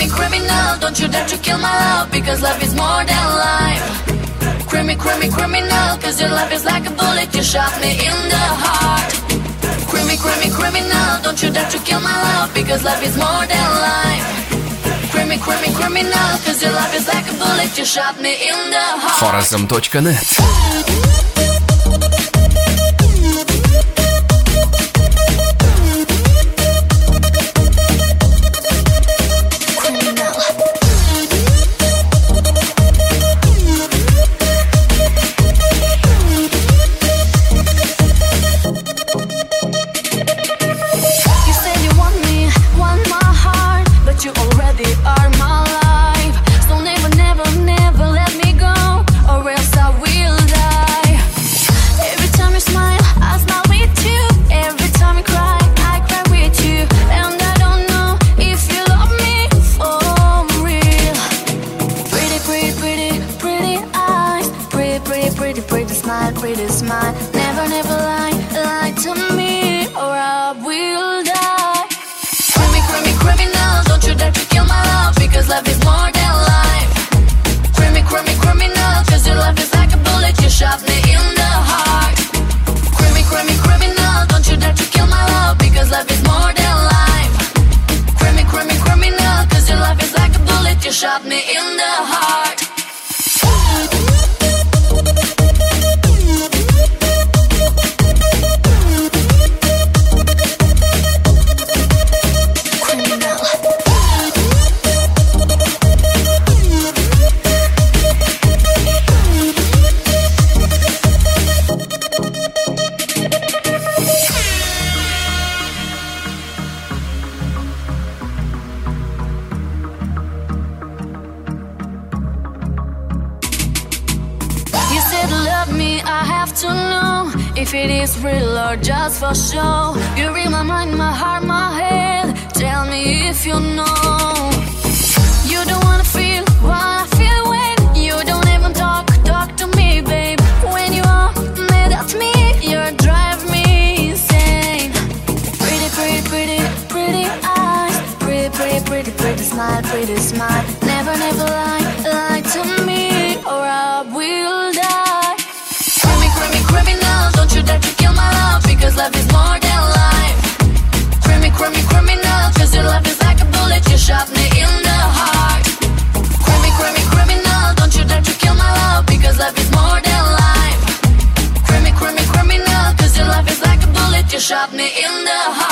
criminal, don't you dare to kill my love, because love is more than life. Criminal, cause your love is like a bullet, you shot me in the heart. Criminal, don't you dare to kill my love, because love is more than life. Criminal, cause your love is like a bullet, you shot me in the heart. Phorazm.net. Pretty smile, never lie to me, or I will die. Criminal, don't you dare to kill my love, because love is more than life. Criminal, cause your love is like a bullet, you shot me in the heart. Criminal, don't you dare to kill my love, because love is more than life. Criminal, cause your love is like a bullet, you shot me in the heart. I have to know if it is real or just for show. You read my mind, my heart, my head. Tell me if you know. You don't wanna feel what I feel when you don't even talk to me, babe. When you are mad at me, you drive me insane. Pretty eyes, pretty smile, never lie to me, or I will die. Criminal, don't you dare to kill my love, because love is more than life. Criminal, cause your love is like a bullet, you shot me in the heart. Criminal, don't you dare to kill my love, because love is more than life. Criminal, cause your love is like a bullet, you shot me in the heart.